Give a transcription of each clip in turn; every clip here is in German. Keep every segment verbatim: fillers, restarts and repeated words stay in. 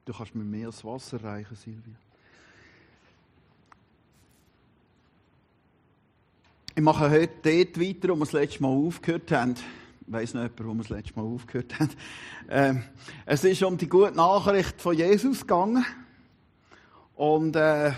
Du kannst mir mehr als Wasser reichen, Silvia. Ich mache heute dort weiter, wo wir das letzte Mal aufgehört haben. Ich weiss noch jemand, wo wir das letzte Mal aufgehört haben. Ähm, es ist um die gute Nachricht von Jesus gegangen. Und äh,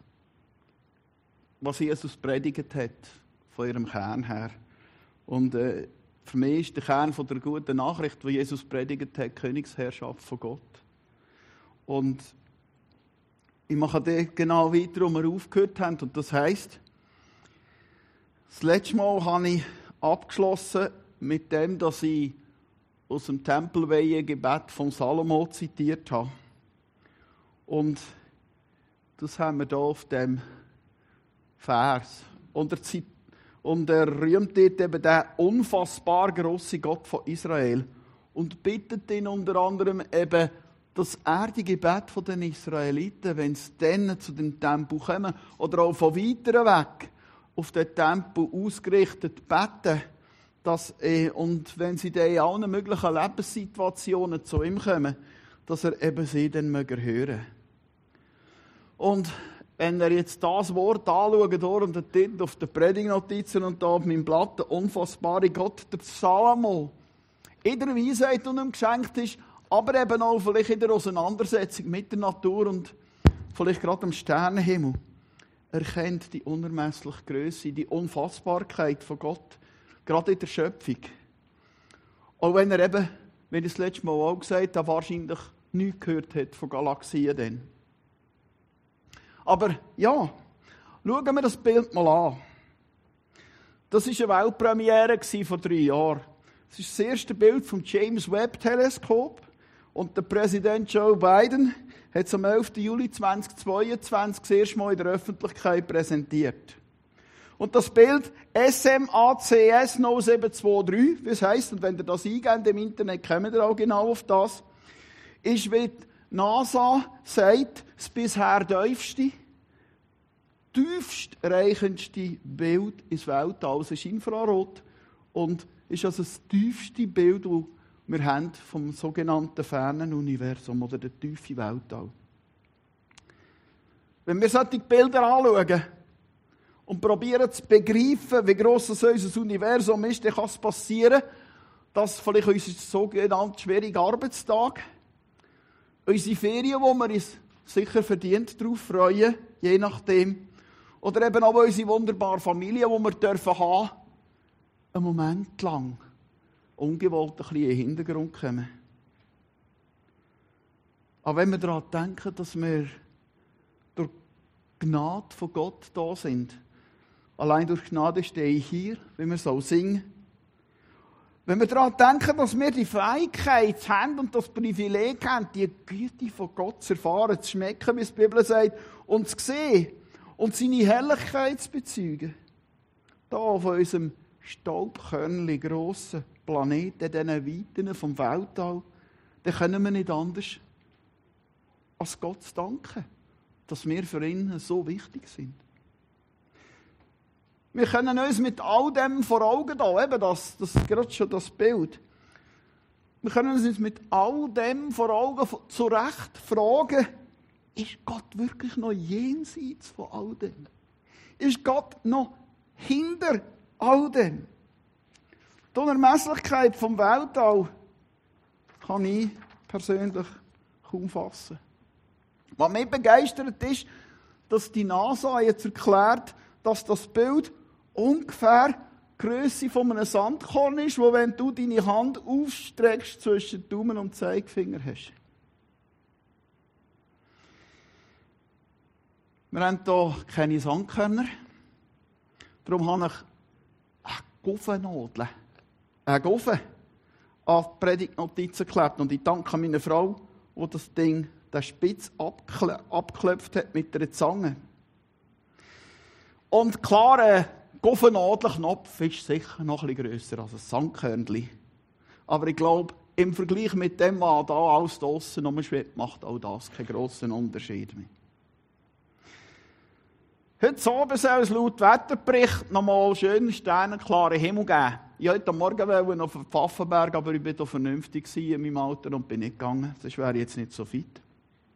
was Jesus predigt hat, von ihrem Kern her. Und äh, für mich ist der Kern von der guten Nachricht, die Jesus predigt hat, die Königsherrschaft von Gott. Und ich mache dort genau weiter, wo wir aufgehört haben. Und das heisst, das letzte Mal habe ich abgeschlossen mit dem, dass ich aus dem Tempelweihegebet von Salomo zitiert habe. Und das haben wir hier auf dem Vers. Und er, zit- und er rühmt dort eben den unfassbar grossen Gott von Israel und bittet ihn unter anderem eben, dass er die Gebete von den Israeliten, wenn sie dann zu dem Tempel kommen oder auch von weiter weg auf den Tempel ausgerichtet beten, dass, äh, und wenn sie dann in allen möglichen Lebenssituationen zu ihm kommen, dass er eben sie dann mögen hören. Und wenn ihr jetzt das Wort anschaut, hier und dort auf den Predigtnotizen und da auf meinem Blatt, der unfassbare Gott, der Salomo, in der Weisheit, die ihm geschenkt ist, aber eben auch vielleicht in der Auseinandersetzung mit der Natur und vielleicht gerade am Sternenhimmel, erkennt die unermessliche Größe, die Unfassbarkeit von Gott, gerade in der Schöpfung. Auch wenn er eben, wie ich das letzte Mal auch gesagt habe, wahrscheinlich nichts gehört hat von Galaxien dann. Aber ja, schauen wir das Bild mal an. Das war eine Weltpremiere vor drei Jahren. Das ist das erste Bild vom James Webb Teleskop. Und der Präsident Joe Biden hat es am elften Juli zweitausendzweiundzwanzig das erste Mal in der Öffentlichkeit präsentiert. Und das Bild S M A C S null sieben zwei drei, wie es heisst, und wenn ihr das eingebt im Internet, kommt ihr auch genau auf das, ist, wie die NASA sagt, das bisher tiefste, tiefst reichendste Bild ins Weltall. Es ist Infrarot und ist also das tiefste Bild, das wir haben vom sogenannten fernen Universum oder der tiefen Weltall. Wenn wir solche Bilder anschauen und probieren zu begreifen, wie gross das unser Universum ist, dann kann es passieren, dass vielleicht unser sogenannter schwieriger Arbeitstag, unsere Ferien, wo wir uns sicher verdient darauf freuen, je nachdem, oder eben auch unsere wunderbare Familie, die wir dürfen haben, einen Moment lang ungewollt ein bisschen in den Hintergrund kommen. Aber wenn wir daran denken, dass wir durch Gnade von Gott da sind, allein durch Gnade stehe ich hier, wie wir so singen. Wenn wir daran denken, dass wir die Fähigkeit haben und das Privileg haben, die Güte von Gott zu erfahren, zu schmecken, wie es die Bibel sagt, und zu sehen und seine Herrlichkeit zu bezeugen. Da auf unserem Staubkörnchen grossen Planeten, diesen Weiten vom Weltall, dann können wir nicht anders, als Gott zu danken, dass wir für ihn so wichtig sind. Wir können uns mit all dem vor Augen da, eben das, das ist gerade schon das Bild. Wir können uns mit all dem vor Augen zu Recht fragen, ist Gott wirklich noch jenseits von all dem? Ist Gott noch hinter all dem? Die Unermesslichkeit vom Weltall kann ich persönlich kaum fassen. Was mich begeistert ist, dass die NASA jetzt erklärt, dass das Bild ungefähr die Grösse von einem Sandkorn ist, wo wenn du deine Hand aufstreckst, zwischen Daumen und Zeigefinger hast. Wir haben hier keine Sandkörner. Darum habe ich eine Guffennadel, eine Guffe an die Predigtnotizen geklebt. Und ich danke meiner Frau, die das Ding, den Spitz abklö- abgeklopft hat mit einer Zange. Und klar, ein Guffennadelknopf ist sicher noch ein bisschen grösser als ein Sandkörnchen. Aber ich glaube, im Vergleich mit dem, was da alles draussen rumschwebt, macht auch das keinen grossen Unterschied mehr. Heute Abend soll es laut Wetterbericht nochmal schön sternenklaren Himmel geben. Ich wollte heute Morgen auf den Pfaffenberg, aber ich war da vernünftig in meinem Alter und bin nicht gegangen. Das wäre jetzt nicht so fit.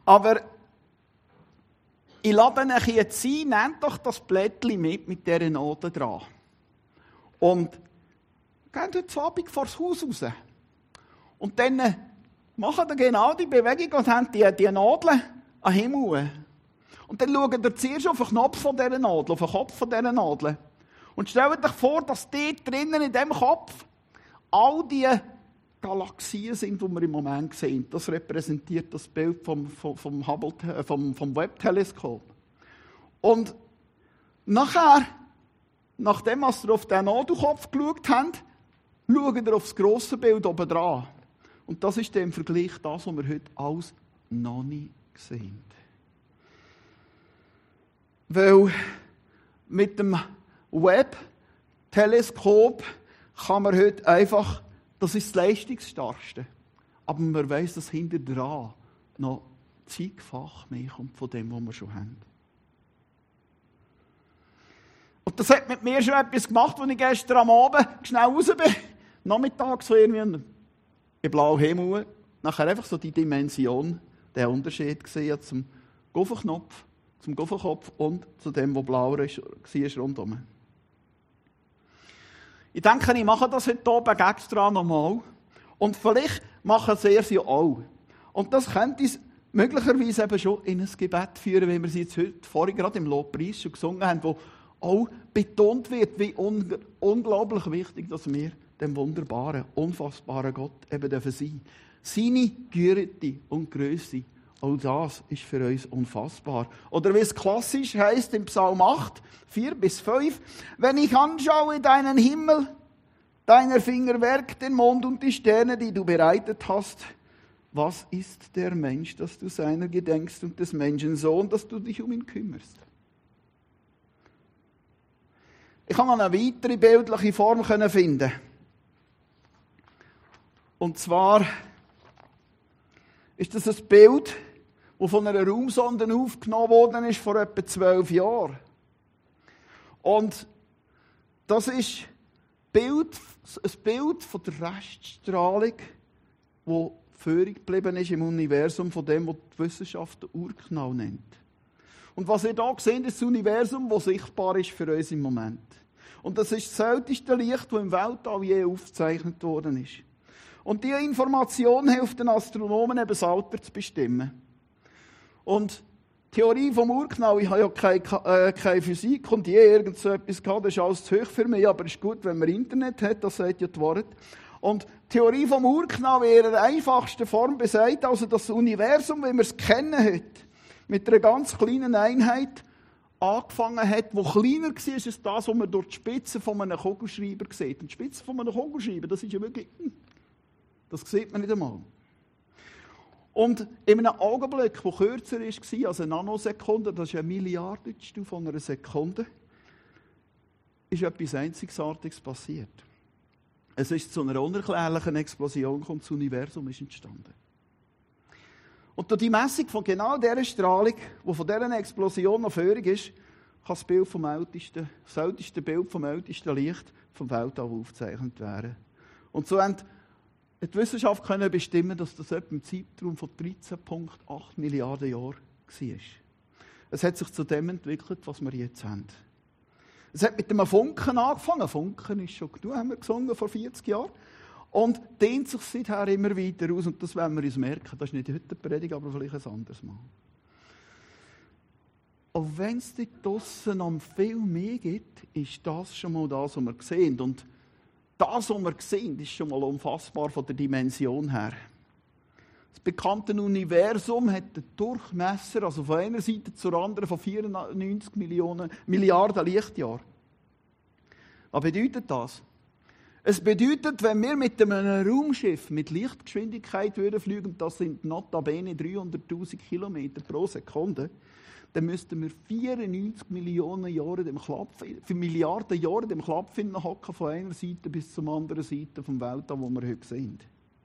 Aber ich lade euch jetzt ein, nehmt doch das Blättchen mit, mit dieser Note dran. Und geht heute Abend vor das Haus raus. Und dann macht ihr genau die Bewegung und habt die, die Nadeln an den Himmel. Und dann schaut ihr zuerst auf den Knopf von dieser Nadel, auf den Kopf von dieser Nadel. Und stellt euch vor, dass dort drinnen in diesem Kopf all die Galaxien sind, die wir im Moment sehen. Das repräsentiert das Bild vom, vom, vom, Hubble, vom, vom Webb-Teleskop. Und nachher, nachdem wir auf den Nadelkopf geschaut haben, schauen wir auf das grosse Bild oben dran. Und das ist im Vergleich das, was wir heute alles noch nicht sehen. Weil mit dem Webb-Teleskop kann man heute einfach, das ist das leistungsstarkste, aber man weiss, dass hinter dran noch zigfach mehr kommt von dem, was wir schon haben. Und das hat mit mir schon etwas gemacht, als ich gestern am Abend schnell raus bin, nachmittags so irgendwie im blauen Himmel, nachher einfach so die Dimension, den Unterschied gesehen zum Guffelknopf, zum Guffelkopf und zu dem, was blau war rundherum. Ich denke, ich mache das heute oben extra nochmal. Und vielleicht machen sie es ja auch. Und das könnte uns möglicherweise eben schon in ein Gebet führen, wie wir es jetzt heute vorhin gerade im Lobpreis schon gesungen haben, wo auch betont wird, wie un- unglaublich wichtig, dass wir dem wunderbaren, unfassbaren Gott eben dürfen sein. Seine Güte und Grösse, auch das ist für uns unfassbar. Oder wie es klassisch heißt im Psalm acht, vier bis fünf, wenn ich anschaue deinen Himmel, deiner Finger Werk, den Mond und die Sterne, die du bereitet hast, was ist der Mensch, dass du seiner gedenkst und des Menschen Sohn, dass du dich um ihn kümmerst? Ich kann eine weitere bildliche Form finden. Und zwar ist das ein Bild, das von einer Raumsonde aufgenommen worden ist vor etwa zwölf Jahren. Und das ist Bild, ein Bild von der Reststrahlung, die führig geblieben ist im Universum von dem, was die Wissenschaft den Urknall nennt. Und was ihr hier seht, ist das Universum, das sichtbar ist für uns im Moment. Und das ist das älteste Licht, das im Weltall je aufgezeichnet worden ist. Und diese Information hilft den Astronomen, eben das Alter zu bestimmen. Und die Theorie vom Urknall, ich habe ja keine, äh, keine Physik und je irgend so etwas gehabt, das ist alles zu hoch für mich, aber es ist gut, wenn man Internet hat, das sagt ja die Wahrheit. Und die Theorie vom Urknall in ihrer einfachsten Form besagt also, dass das Universum, wie wir es kennen heute, mit einer ganz kleinen Einheit angefangen hat, die kleiner war als das, was man durch die Spitze von einem Kugelschreiber sieht. Und die Spitze von einem Kugelschreiber, das ist ja wirklich, das sieht man nicht einmal. Und in einem Augenblick, der kürzer war als eine Nanosekunde, das ist ein Milliardstel von einer Sekunde, ist etwas Einzigartiges passiert. Es ist zu einer unerklärlichen Explosion gekommen, das Universum ist entstanden. Und durch die Messung von genau dieser Strahlung, die von dieser Explosion noch führig ist, kann das, Bild vom ältesten, das älteste Bild vom ältesten Licht vom Weltall aufgezeichnet werden. Und so haben die Wissenschaft können bestimmen, dass das etwa im Zeitraum von dreizehn Komma acht Milliarden Jahren war. Es hat sich zu dem entwickelt, was wir jetzt haben. Es hat mit einem Funken angefangen. Funken ist schon genug, haben wir gesungen vor vierzig Jahren. Und dehnt sich seither immer weiter aus. Und das werden wir uns merken. Das ist nicht heute eine Predigt, aber vielleicht ein anderes Mal. Auch wenn es dort draussen noch viel mehr gibt, ist das schon mal das, was wir sehen. Und das, was wir sehen, ist schon mal unfassbar von der Dimension her. Das bekannte Universum hat einen Durchmesser, also von einer Seite zur anderen, von vierundneunzig Millionen, Milliarden Lichtjahren. Was bedeutet das? Es bedeutet, wenn wir mit einem Raumschiff mit Lichtgeschwindigkeit würden fliegen, das sind notabene dreihunderttausend Kilometer pro Sekunde, dann müssten wir vierundneunzig Millionen Jahre dem Klapf, für Milliarden Jahre dem Klapf hocken, von einer Seite bis zur anderen Seite vom Weltall, wo wir heute sind.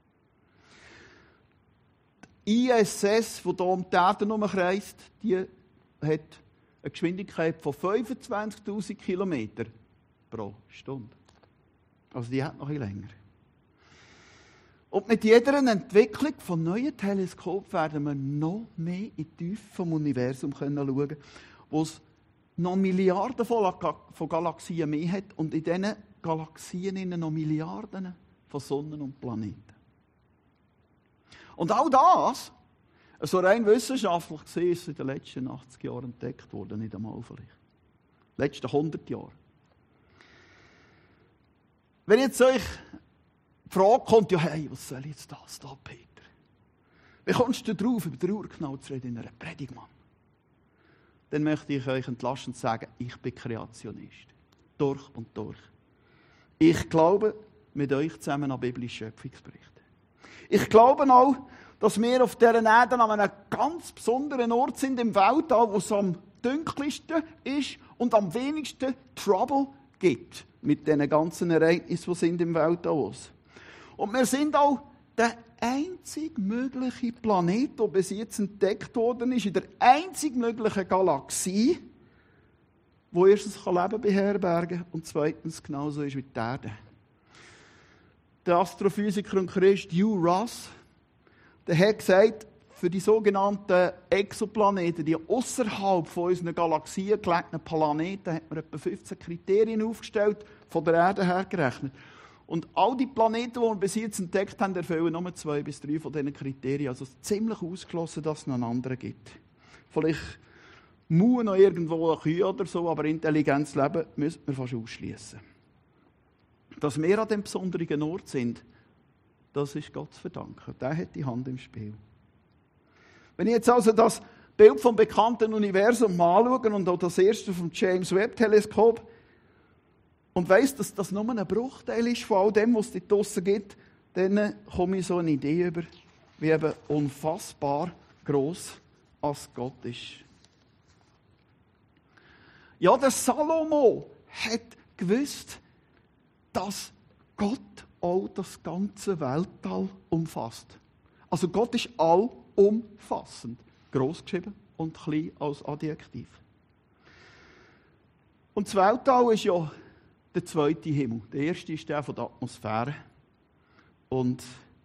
Die I S S, die hier um die Erde herumkreist, die hat eine Geschwindigkeit von fünfundzwanzigtausend Kilometer pro Stunde. Also die hat noch ein bisschen länger. Und mit jeder Entwicklung von neuen Teleskopen werden wir noch mehr in die Tiefe vom Universum schauen können, wo es noch Milliarden von, von Galaxien mehr hat und in diesen Galaxien noch Milliarden von Sonnen und Planeten. Und all das, so rein wissenschaftlich gesehen, ist in den letzten achtzig Jahren entdeckt worden, nicht einmal vielleicht. In den letzten hundert Jahren. Wenn jetzt euch die Frage kommt, ja, hey, was soll jetzt das da, Peter? Wie kommst du drauf, über den Urknall zu reden in einer Predigt, Mann? Dann möchte ich euch entlastend sagen, ich bin Kreationist. Durch und durch. Ich glaube mit euch zusammen an biblische Schöpfungsberichte. Ich glaube auch, dass wir auf dieser Erde an einem ganz besonderen Ort sind im Weltall, wo es am dunkelsten ist und am wenigsten Trouble gibt mit diesen ganzen Ereignissen, die sind im Weltall. Und wir sind auch der einzig mögliche Planet, der bis jetzt entdeckt worden ist, in der einzig möglichen Galaxie, wo erstens Leben beherbergen kann und zweitens genauso ist wie die Erde. Der Astrophysiker und Christ Hugh Ross, der hat gesagt, für die sogenannten Exoplaneten, die außerhalb von unseren Galaxien gelegenen Planeten, hat man etwa fünfzehn Kriterien aufgestellt, von der Erde her gerechnet. Und all die Planeten, die wir bis jetzt entdeckt haben, erfüllen nur zwei bis drei von diesen Kriterien. Also es ist ziemlich ausgeschlossen, dass es noch einen anderen gibt. Vielleicht muss noch irgendwo ein Kühe oder so, aber intelligentes Leben müssen wir fast ausschließen. Dass wir an diesem besonderen Ort sind, das ist Gott zu verdanken. Der hat die Hand im Spiel. Wenn ich jetzt also das Bild vom bekannten Universum mal anschaue und auch das erste vom James Webb Teleskop und weiss, dass das nur ein Bruchteil ist von all dem, was es dort draussen gibt, dann komme ich so eine Idee über, wie eben unfassbar gross als Gott ist. Ja, der Salomo hat gewusst, dass Gott auch das ganze Weltall umfasst. Also Gott ist allumfassend. Gross geschrieben und klein als Adjektiv. Und das Weltall ist ja der zweite Himmel. Der erste ist der von der Atmosphäre. Und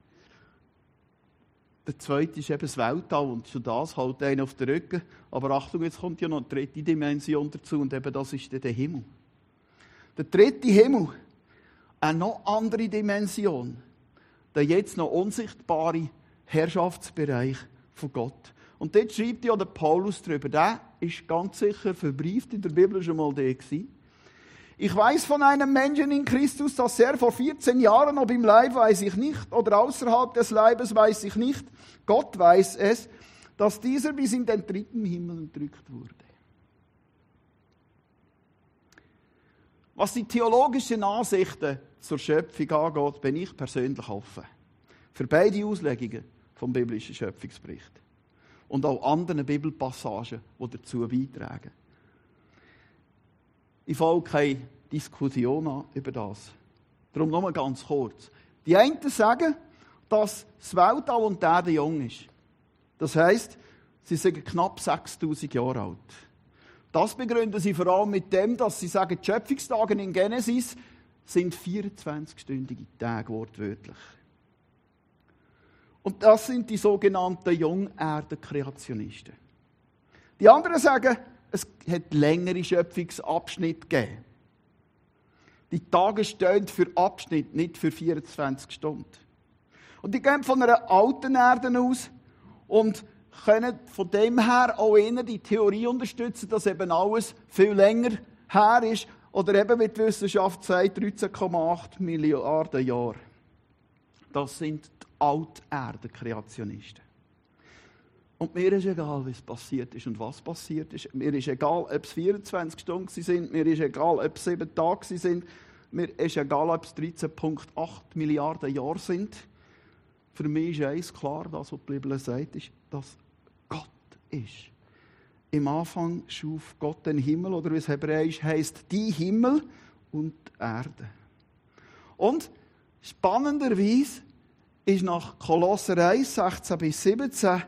der zweite ist eben das Weltall. Und schon das hält einen auf den Rücken. Aber Achtung, jetzt kommt ja noch eine dritte Dimension dazu. Und eben das ist der Himmel. Der dritte Himmel, eine noch andere Dimension. Der jetzt noch unsichtbare Herrschaftsbereich von Gott. Und dort schreibt ja der Paulus darüber. Der ist ganz sicher verbrieft in der Bibel schon mal der gewesen. Ich weiß von einem Menschen in Christus, dass er vor vierzehn Jahren, ob im Leib weiß ich nicht, oder außerhalb des Leibes weiß ich nicht, Gott weiß es, dass dieser bis in den dritten Himmel entrückt wurde. Was die theologischen Ansichten zur Schöpfung angeht, bin ich persönlich offen. Für beide Auslegungen vom biblischen Schöpfungsbericht. Und auch anderen Bibelpassagen, die dazu beitragen. Ich folge keine Diskussion an über das. Darum nur ganz kurz. Die einen sagen, dass das Weltall und die Erde jung ist. Das heisst, sie sind knapp sechstausend Jahre alt. Das begründen sie vor allem mit dem, dass sie sagen, die Schöpfungstage in Genesis sind vierundzwanzig-stündige Tage, wortwörtlich. Und das sind die sogenannten Jungerde-Kreationisten. Die anderen sagen, es hat längere Schöpfungsabschnitte gegeben. Die Tage stehen für Abschnitt, nicht für vierundzwanzig Stunden. Und die gehen von einer alten Erde aus und können von dem her auch eher die Theorie unterstützen, dass eben alles viel länger her ist oder eben, wie die Wissenschaft sagt, dreizehn Komma acht Milliarden Jahre. Das sind die Alterde-Kreationisten. Und mir ist egal, wie es passiert ist und was passiert ist. Mir ist egal, ob es vierundzwanzig Stunden sind. Mir ist egal, ob es sieben Tage sind. Mir ist egal, ob es dreizehn Komma acht Milliarden Jahre sind. Für mich ist eins klar, das, was die Bibel sagt, ist, dass Gott ist. Im Anfang schuf Gott den Himmel, oder wie es hebräisch heisst, die Himmel und die Erde. Und spannenderweise ist nach Kolosser eins, sechzehn bis siebzehn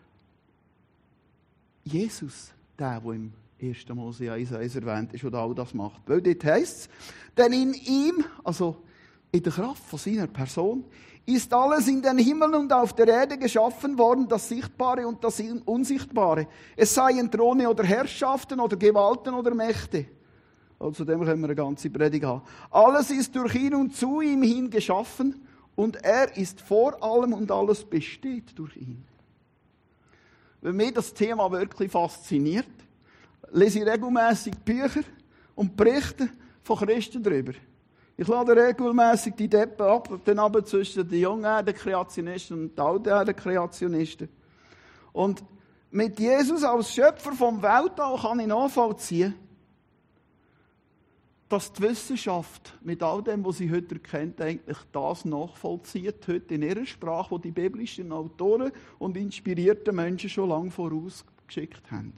Jesus, der, der im ersten Mose eins eins erwähnt ist, der all das macht. Weil dort heisst es, denn in ihm, also in der Kraft von seiner Person, ist alles in den Himmeln und auf der Erde geschaffen worden, das Sichtbare und das Unsichtbare. Es seien Throne oder Herrschaften oder Gewalten oder Mächte. Also dem können wir eine ganze Predigt haben. Alles ist durch ihn und zu ihm hin geschaffen und er ist vor allem und alles besteht durch ihn. Wenn mich das Thema wirklich fasziniert, lese ich regelmässig Bücher und Berichte von Christen darüber. Ich lade regelmässig die Deppen ab, dann aber zwischen den jungen Erdenkreationisten und den alten Erdenkreationisten. Und mit Jesus als Schöpfer vom Weltall kann ich nachvollziehen, dass die Wissenschaft mit all dem, was sie heute erkennt, eigentlich das nachvollzieht, heute in ihrer Sprache, die die biblischen Autoren und inspirierten Menschen schon lange vorausgeschickt haben.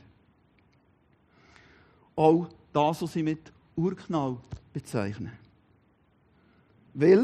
Auch das, was sie mit Urknall bezeichnen. Weil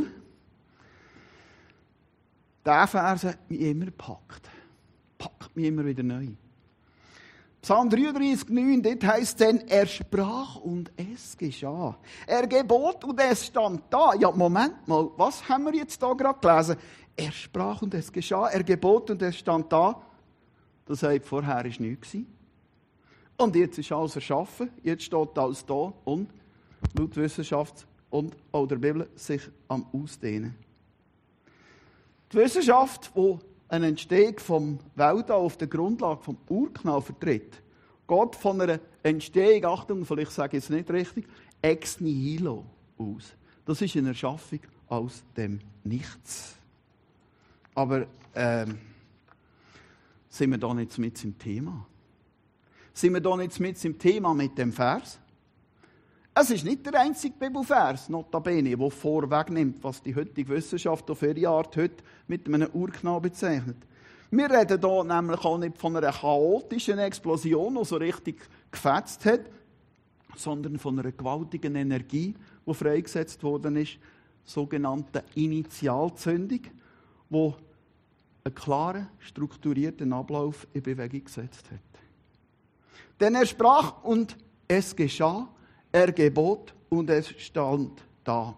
dieser Vers hat mich immer gepackt. Packt mich immer wieder neu. Psalm dreiunddreißig, neun, dort heisst es dann, er sprach und es geschah. Er gebot und es stand da. Ja, Moment mal, was haben wir jetzt da gerade gelesen? Er sprach und es geschah, er gebot und es stand da. Das heißt, vorher war nichts. Und jetzt ist alles erschaffen, jetzt steht alles da und laut Wissenschaft und auch der Bibel sich am Ausdehnen. Die Wissenschaft, die eine Entstehung vom Weltall auf der Grundlage vom Urknall vertritt, geht von einer Entstehung, Achtung, vielleicht sage ich es nicht richtig, ex nihilo aus. Das ist eine Erschaffung aus dem Nichts. Aber ähm, sind wir da nicht mit im Thema? Sind wir da nicht mit im Thema mit dem Vers? Es ist nicht der einzige Bibelvers, notabene, der vorwegnimmt, was die heutige Wissenschaft auf ihre Art heute mit einem Urknall bezeichnet. Wir reden hier nämlich auch nicht von einer chaotischen Explosion, die so richtig gefetzt hat, sondern von einer gewaltigen Energie, die freigesetzt worden ist, sogenannte Initialzündung, die einen klaren, strukturierten Ablauf in Bewegung gesetzt hat. Denn er sprach und es geschah, er gebot und es stand da.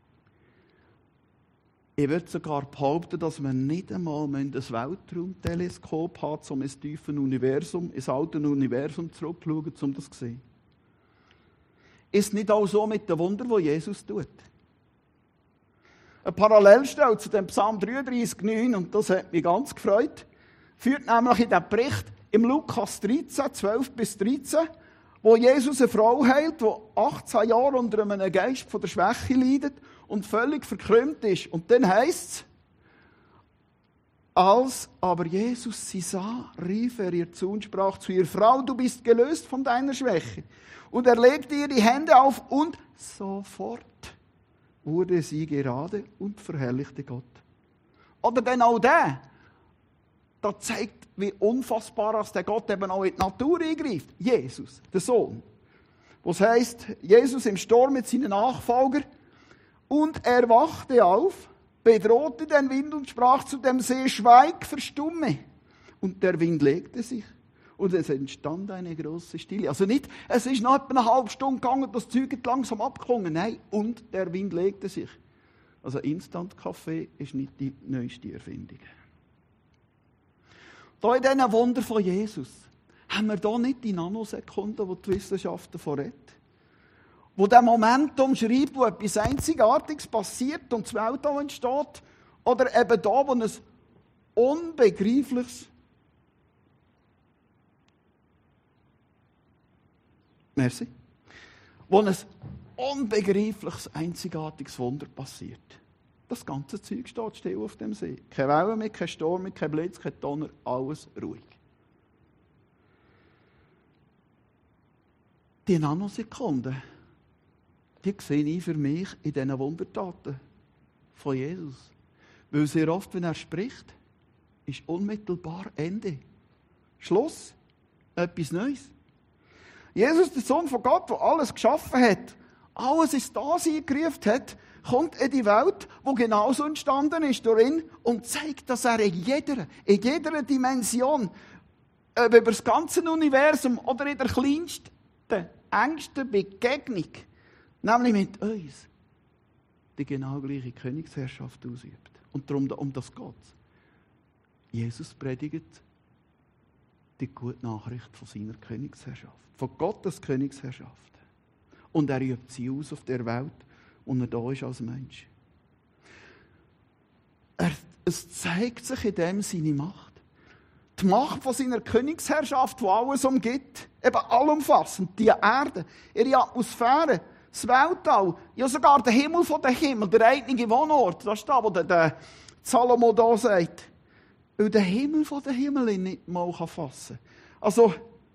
Ich würde sogar behaupten, dass wir nicht einmal ein Weltraumteleskop haben, um ins tiefe Universum, ins alte Universum zurückzuschauen, um das zu sehen. Ist nicht auch so mit den Wundern, die Jesus tut? Eine Parallelstelle zu dem Psalm dreiunddreißig, neun, und das hat mich ganz gefreut, führt nämlich in den Bericht im Lukas dreizehn, zwölf bis dreizehn, wo Jesus eine Frau heilt, die achtzehn Jahre unter einem Geist von der Schwäche leidet und völlig verkrümmt ist. Und dann heisst es, als aber Jesus sie sah, rief er ihr zu und sprach zu ihr, Frau, du bist gelöst von deiner Schwäche. Und er legte ihr die Hände auf und sofort wurde sie gerade und verherrlichte Gott. Oder denn auch der, das zeigt, wie unfassbar dass der Gott eben auch in die Natur eingreift. Jesus, der Sohn. Was heisst, Jesus im Sturm mit seinen Nachfolgern. Und er wachte auf, bedrohte den Wind und sprach zu dem See, schweig, verstumme. Und der Wind legte sich. Und es entstand eine große Stille. Also nicht, es ist noch etwa eine halbe Stunde gegangen, das Zeug hat langsam abgeklungen. Nein, und der Wind legte sich. Also Instant-Kaffee ist nicht die neueste Erfindung. Da in diesen Wunder von Jesus haben wir da nicht die Nanosekunden, die die Wissenschaft davon redet. Wo der Moment umschreibt, wo etwas Einzigartiges passiert und das Weltall entsteht. Oder eben da, wo ein unbegreifliches Merci. Wo ein unbegreifliches, einzigartiges Wunder passiert. Das ganze Zeug steht still auf dem See. Keine Wellen mehr, kein Sturm mehr, kein Blitz, kein Donner, alles ruhig. Die Nanosekunden, die sehe ich für mich in diesen Wundertaten von Jesus. Weil sehr oft, wenn er spricht, ist unmittelbar Ende. Schluss. Etwas Neues. Jesus, der Sohn von Gott, der alles geschaffen hat, alles ins Dasein gerufen hat, kommt in die Welt, die genauso entstanden ist durch ihn und zeigt, dass er in jeder, in jeder Dimension, ob über das ganze Universum oder in der kleinsten, engsten Begegnung, nämlich mit uns, die genau gleiche Königsherrschaft ausübt. Und darum, um das geht es. Jesus predigt die gute Nachricht von seiner Königsherrschaft, von Gottes Königsherrschaft. Und er übt sie aus auf der Welt, und er da ist als Mensch. Er, es zeigt sich in dem seine Macht. Die Macht von seiner Königsherrschaft, die alles umgibt, eben allumfassend, die Erde, ihre Atmosphäre, das Weltall, ja sogar der Himmel von den Himmel, der eigene Wohnort, das ist da, wo der, der Salomo da sagt. Weil der Himmel von den Himmel ihn nicht mal fassen kann. Also,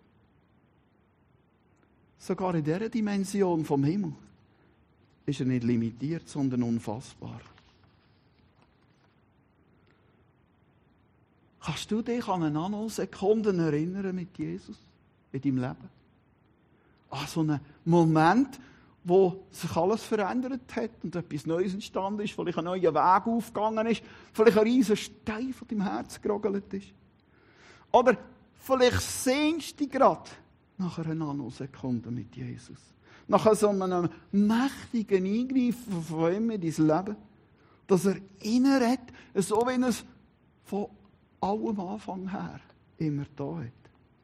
sogar in dieser Dimension vom Himmel ist er nicht limitiert, sondern unfassbar. Kannst du dich an eine Nanosekunde erinnern mit Jesus in deinem Leben? An so einen Moment, wo sich alles verändert hat und etwas Neues entstanden ist, vielleicht ein neuer Weg aufgegangen ist, vielleicht ein riesiger Stein von deinem Herz gerogelt ist. Oder vielleicht sehnst du dich gerade nach einer Nanosekunde mit Jesus. Nach so einem mächtigen Eingreifen von ihm in dein Leben, dass er inneredet, so wie er es von allem Anfang her immer da hat.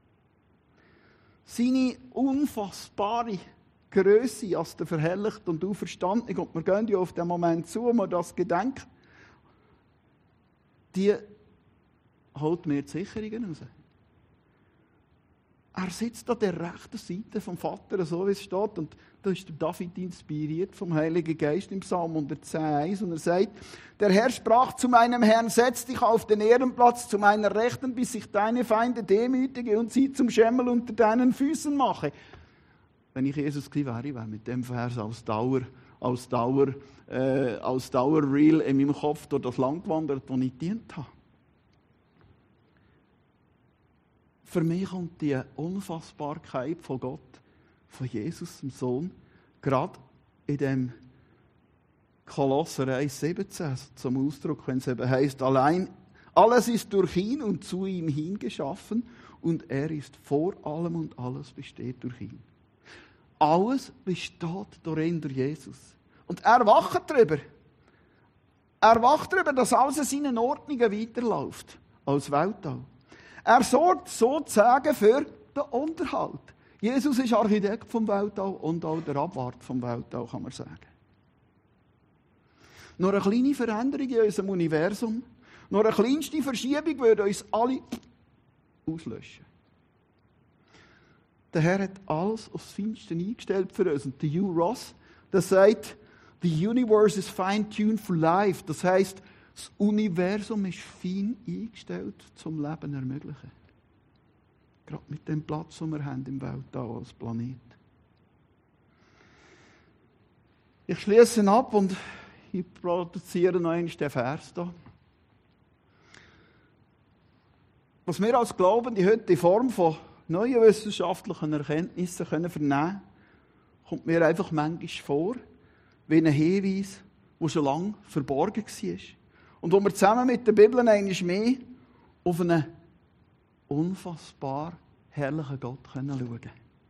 Seine unfassbare Grösse als der verherrlicht und auferstandene, und wir gehen ja auf den Moment zu, wo wir das gedenken, die holt mir die Sicherungen raus. Er sitzt an der rechten Seite vom Vater, so wie es steht, und da ist der David inspiriert vom Heiligen Geist im Psalm hundertzehn eins, und er sagt, der Herr sprach zu meinem Herrn, setz dich auf den Ehrenplatz zu meiner Rechten, bis ich deine Feinde demütige und sie zum Schemmel unter deinen Füßen mache. Wenn ich Jesus gewesen wäre, wäre mit dem Vers als Dauer, als Dauer, äh, als Dauerreel in meinem Kopf durch das Land gewandert, wo ich gedient habe. Für mich kommt die Unfassbarkeit von Gott, von Jesus, dem Sohn, gerade in dem Kolosser eins siebzehn zum Ausdruck, wenn es eben heisst, allein, alles ist durch ihn und zu ihm hingeschaffen und er ist vor allem und alles besteht durch ihn. Alles besteht durch ihn, durch Jesus. Und er wacht darüber. Er wacht darüber, dass alles in seinen Ordnungen weiterläuft, als Weltall. Er sorgt sozusagen für den Unterhalt. Jesus ist Architekt vom Weltall und auch der Abwart vom Weltall, kann man sagen. Nur eine kleine Veränderung in unserem Universum, nur eine kleinste Verschiebung würde uns alle auslöschen. Der Herr hat alles aufs Feinste eingestellt für uns. Und der Hugh Ross, der sagt, the universe is fine-tuned for life. Das heisst, das Universum ist fein eingestellt, zum Leben zu ermöglichen. Gerade mit dem Platz, den wir haben im Weltall als Planet. Ich schließe ab und ich produziere noch einmal den Vers hier. Was wir als Glaubende heute in Form von neuen wissenschaftlichen Erkenntnissen können vernehmen, kommt mir einfach manchmal vor, wie ein Hinweis, der schon lange verborgen war. Und wo wir zusammen mit der Bibel einmal mehr auf einen unfassbar herrlichen Gott schauen können.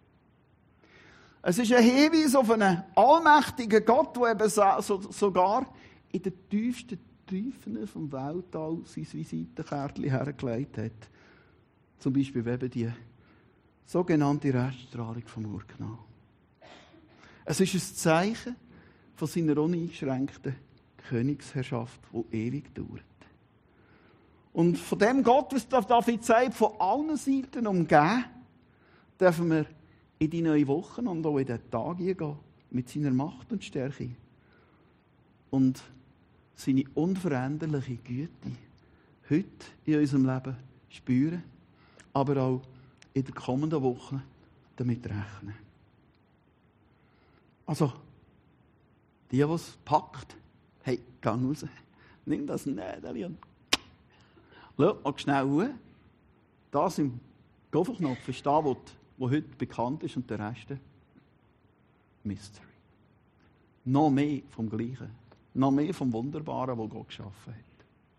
Es ist ein Hinweis auf einen allmächtigen Gott, der eben so, sogar in den tiefsten Tiefen vom Weltall sein Visitenkärtchen hergelegt hat. Zum Beispiel eben die sogenannte Reststrahlung vom Urknall. Es ist ein Zeichen von seiner uneingeschränkten Königsherrschaft, die ewig dauert. Und von dem Gott, was David sagt, von allen Seiten umgeben, dürfen wir in die neue Woche und auch in den Tag gehen, mit seiner Macht und Stärke. Und seine unveränderliche Güte heute in unserem Leben spüren, aber auch in der kommenden Woche damit rechnen. Also, die, die es packt, hey, geh raus. Nimm das Nädeli und schau mal schnell hoch. Das im Go-Knopf ist da, wo, wo heute bekannt ist, und der Rest Mystery. Noch mehr vom Gleichen. Noch mehr vom Wunderbaren, das Gott geschaffen hat.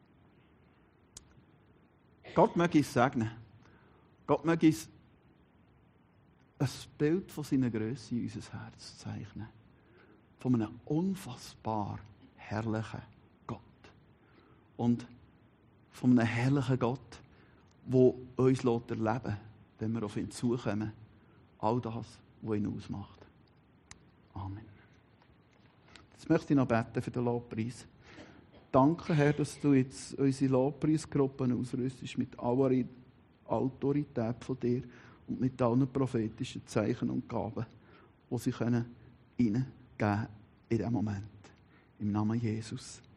Gott möge es segnen. Gott möge es ein Bild von seiner Grösse in unser Herz zeichnen. Von einem unfassbar herrlichen Gott. und von einem herrlichen Gott, der uns erleben lässt, wenn wir auf ihn zukommen. All das, was ihn ausmacht. Amen. Jetzt möchte ich noch beten für den Lobpreis. Danke, Herr, dass du jetzt unsere Lobpreisgruppen ausrüstest mit aller Autorität von dir und mit allen prophetischen Zeichen und Gaben, die sie können hineingeben in diesem Moment. Im Namen Jesus.